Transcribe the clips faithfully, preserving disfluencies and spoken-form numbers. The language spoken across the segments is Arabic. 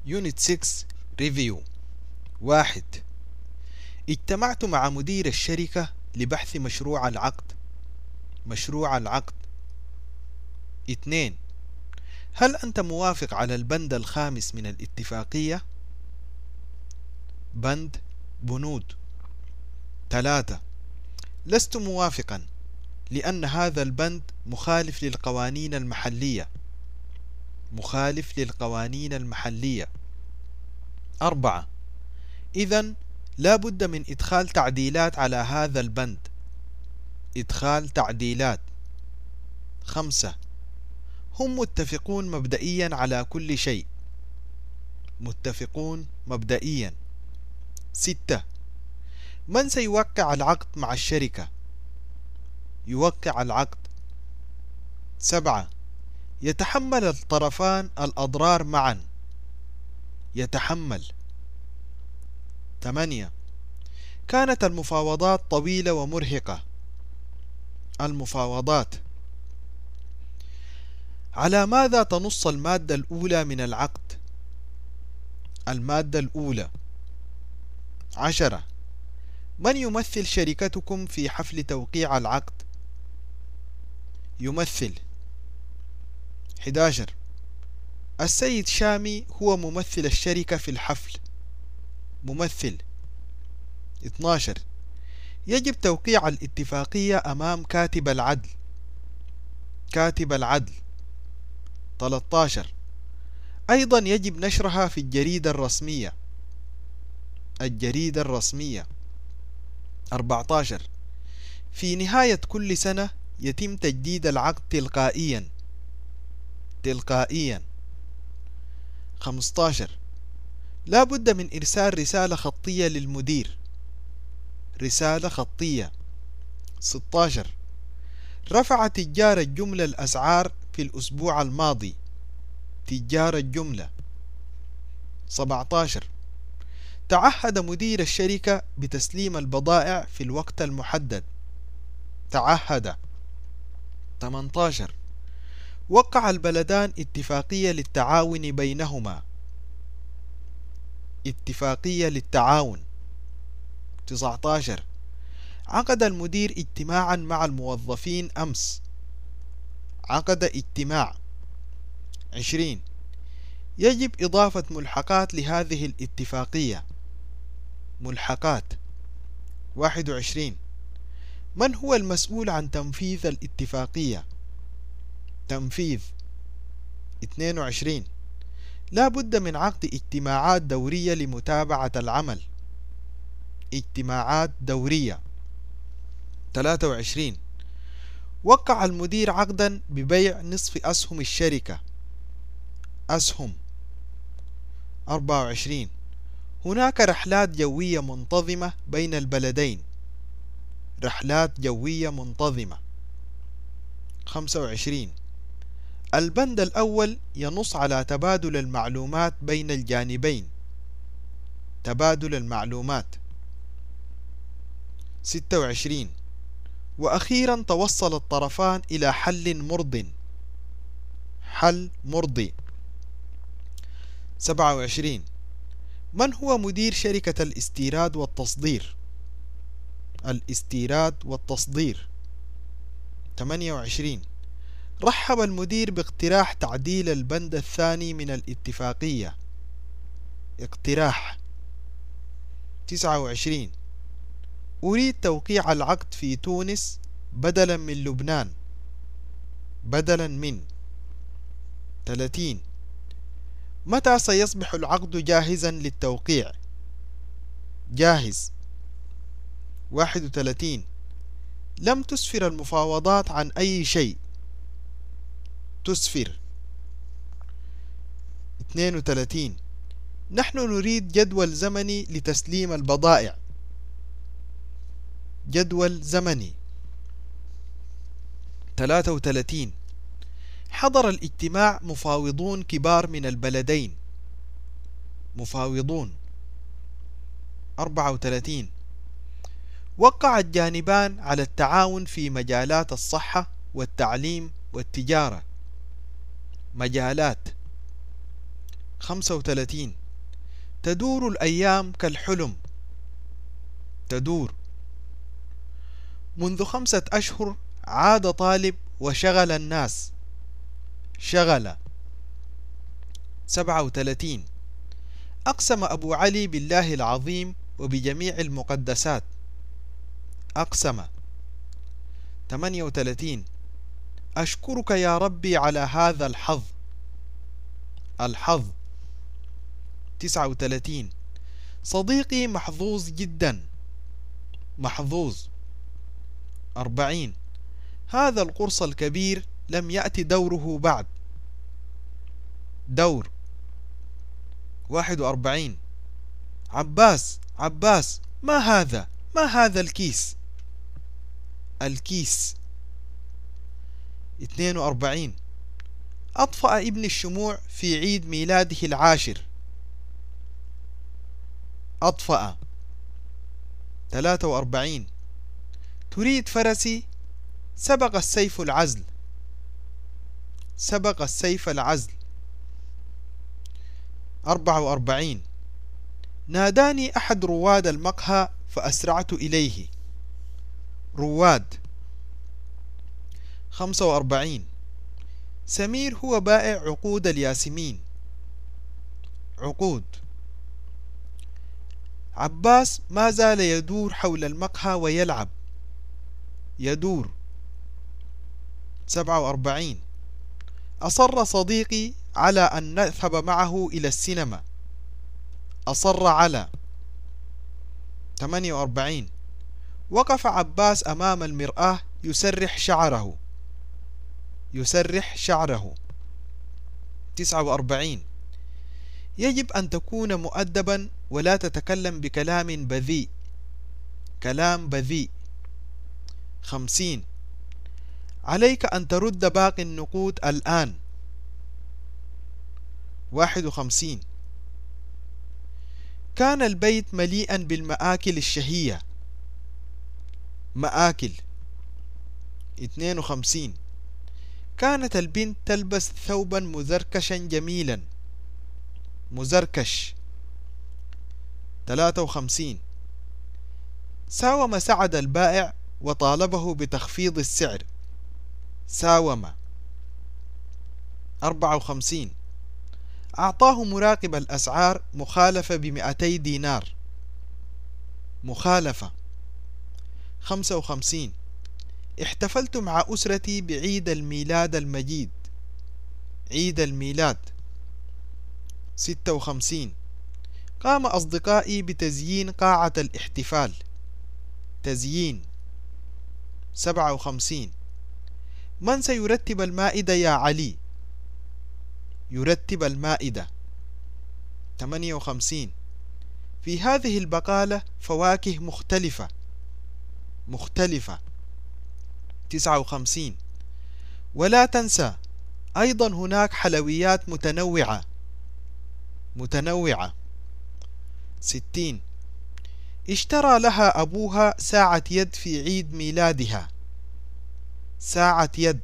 يونت ستة ريفيو. واحد. اجتمعت مع مدير الشركة لبحث مشروع العقد. مشروع العقد. اثنين. هل أنت موافق على البند الخامس من الاتفاقية؟ بند بنود. ثلاثة. لست موافقا لأن هذا البند مخالف للقوانين المحلية. مخالف للقوانين المحلية. أربعة. إذن لا بد من إدخال تعديلات على هذا البند. إدخال تعديلات. خمسة. هم متفقون مبدئيا على كل شيء. متفقون مبدئيا. ستة. من سيوقع العقد مع الشركة؟ يوقع العقد. سبعة. يتحمل الطرفان الأضرار معا. يتحمل. ثمانية. كانت المفاوضات طويلة ومرهقة. المفاوضات. على ماذا تنص المادة الأولى من العقد؟ المادة الأولى. عشرة. من يمثل شركتكم في حفل توقيع العقد؟ يمثل. أحد عشر. السيد شامي هو ممثل الشركة في الحفل. ممثل. اثني عشر. يجب توقيع الاتفاقية أمام كاتب العدل. كاتب العدل. ثلاثة عشر. أيضا يجب نشرها في الجريدة الرسمية. الجريدة الرسمية. أربعة عشر. في نهاية كل سنة يتم تجديد العقد تلقائيا. تلقائيا. خمسة عشر. لا بد من إرسال رسالة خطية للمدير. رسالة خطية. ستة عشر. رفع تجار الجملة الأسعار في الأسبوع الماضي. تجار الجملة. سبعة عشر. تعهد مدير الشركة بتسليم البضائع في الوقت المحدد. تعهد. ثمانية عشر. وقع البلدان اتفاقية للتعاون بينهما. اتفاقية للتعاون. تسعة عشر. عقد المدير اجتماعا مع الموظفين أمس. عقد اجتماع. عشرين. يجب إضافة ملحقات لهذه الاتفاقية. ملحقات. واحد وعشرين. من هو المسؤول عن تنفيذ الاتفاقية؟ تنفيذ. اثنين وعشرين. لا بد من عقد اجتماعات دورية لمتابعة العمل. اجتماعات دورية. ثلاثة وعشرين. وقع المدير عقدا ببيع نصف أسهم الشركة. أسهم. أربعة وعشرين. هناك رحلات جوية منتظمة بين البلدين. رحلات جوية منتظمة. خمسة وعشرين. البند الأول ينص على تبادل المعلومات بين الجانبين. تبادل المعلومات. ستة وعشرين. وأخيرا توصل الطرفان إلى حل مرضٍ. حل مرضي. سبعة وعشرين. من هو مدير شركة الاستيراد والتصدير؟ الاستيراد والتصدير. ثمانية وعشرين. رحب المدير باقتراح تعديل البند الثاني من الاتفاقية. اقتراح. تسعة وعشرين. أريد توقيع العقد في تونس بدلا من لبنان. بدلا من. ثلاثين. متى سيصبح العقد جاهزا للتوقيع؟ جاهز. واحد وثلاثين. لم تسفر المفاوضات عن أي شيء. تسفر. اثنين وثلاثين. نحن نريد جدول زمني لتسليم البضائع. جدول زمني. ثلاثة وثلاثين. حضر الاجتماع مفاوضون كبار من البلدين. مفاوضون. أربعة وثلاثين. وقع الجانبان على التعاون في مجالات الصحة والتعليم والتجارة. مجالات. خمسة وثلاثين تدور الأيام كالحلم. تدور. منذ خمسة أشهر عاد طالب وشغل الناس. شغل. سبعة وثلاثين أقسم أبو علي بالله العظيم وبجميع المقدسات. أقسم. ثمانية وثلاثين أشكرك يا ربي على هذا الحظ. الحظ. تسعة وثلاثين صديقي محظوظ جدا. محظوظ. أربعين هذا القرص الكبير لم يأتي دوره بعد. دور. واحد وأربعين عباس عباس ما هذا ما هذا الكيس. الكيس. اثنين وأربعين أطفأ ابن الشموع في عيد ميلاده العاشر. أطفأ. ثلاثة وأربعين تريد فرسي سبق السيف العزل. سبق السيف العزل. أربعة وأربعين ناداني أحد رواد المقهى فأسرعت إليه. رواد. خمسة وأربعين سمير هو بائع عقود الياسمين. عقود. عباس ما زال يدور حول المقهى ويلعب. يدور. سبعة وأربعين أصر صديقي على أن نذهب معه إلى السينما. أصر على. ثمانية وأربعين وقف عباس أمام المرآة يسرح شعره. يسرح شعره. تسعة وأربعين يجب أن تكون مؤدبا ولا تتكلم بكلام بذيء. كلام بذيء. خمسين عليك أن ترد باقي النقود الآن. واحد وخمسين كان البيت مليئا بالمآكل الشهية. مآكل. اثنين وخمسين كانت البنت تلبس ثوبا مزركشا جميلا. مزركش. ثلاثة وخمسين ساوم سعد البائع وطالبه بتخفيض السعر. ساوم. أربعة وخمسين أعطاه مراقب الأسعار مخالفة بمئتي دينار. مخالفة. خمسة وخمسين احتفلت مع أسرتي بعيد الميلاد المجيد. عيد الميلاد. ستة وخمسين قام أصدقائي بتزيين قاعة الاحتفال. تزيين. سبعة وخمسين من سيرتب المائدة يا علي؟ يرتب المائدة. ثمانية وخمسين في هذه البقالة فواكه مختلفة. مختلفة. تسعة وخمسين ولا تنسى أيضا هناك حلويات متنوعة. متنوعة. ستين اشترى لها أبوها ساعة يد في عيد ميلادها. ساعة يد.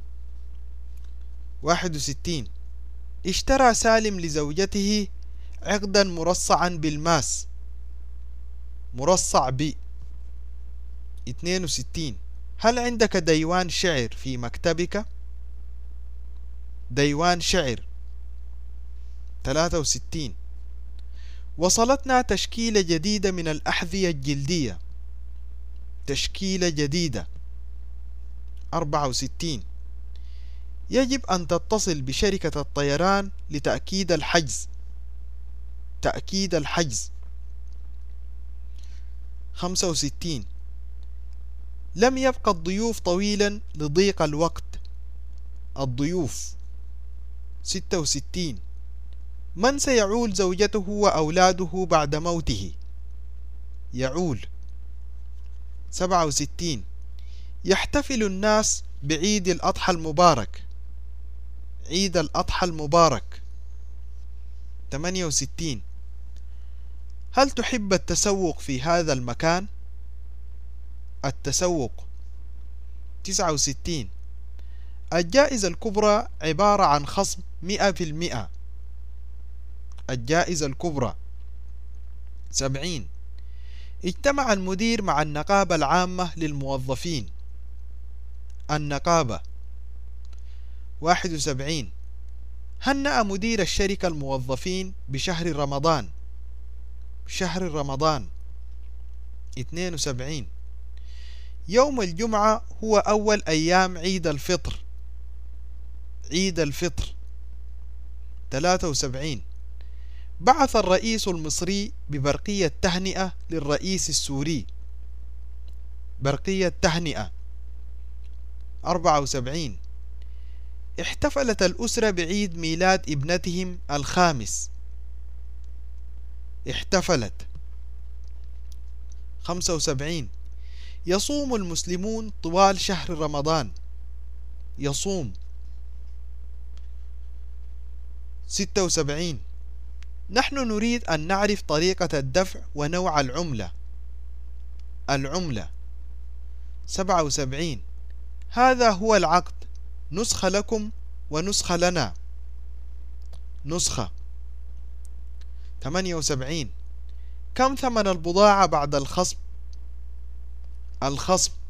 واحد وستين اشترى سالم لزوجته عقدا مرصعا بالماس. مرصع ب. اثنين وستين هل عندك ديوان شعر في مكتبك؟ ديوان شعر. ثلاثة وستين وصلتنا تشكيلة جديدة من الأحذية الجلدية. تشكيلة جديدة. أربعة وستين يجب أن تتصل بشركة الطيران لتأكيد الحجز. تأكيد الحجز. خمسة وستين لم يبقى الضيوف طويلا لضيق الوقت. الضيوف. ستة وستين من سيعول زوجته وأولاده بعد موته؟ يعول. سبعة وستين يحتفل الناس بعيد الأضحى المبارك. عيد الأضحى المبارك. ثمانية وستين هل تحب التسوق في هذا المكان؟ التسوق. تسعة وستين الجائزة الكبرى عبارة عن خصم مئة في المئة. الجائزة الكبرى. سبعين. اجتمع المدير مع النقابة العامة للموظفين. النقابة. واحد وسبعين. هنأ مدير الشركة الموظفين بشهر رمضان. شهر رمضان. اثنين وسبعين. يوم الجمعة هو أول أيام عيد الفطر. عيد الفطر. ثلاثة وسبعين. بعث الرئيس المصري ببرقية تهنئة للرئيس السوري. برقية تهنئة. أربعة وسبعين. احتفلت الأسرة بعيد ميلاد ابنتهم الخامس. احتفلت. خمسة وسبعين. يصوم المسلمون طوال شهر رمضان. يصوم. ستة وسبعين. نحن نريد أن نعرف طريقة الدفع ونوع العملة. العملة. سبعة وسبعين. هذا هو العقد، نسخة لكم ونسخة لنا. نسخة. ثمانية وسبعين. كم ثمن البضاعة بعد الخصم؟ الخصم.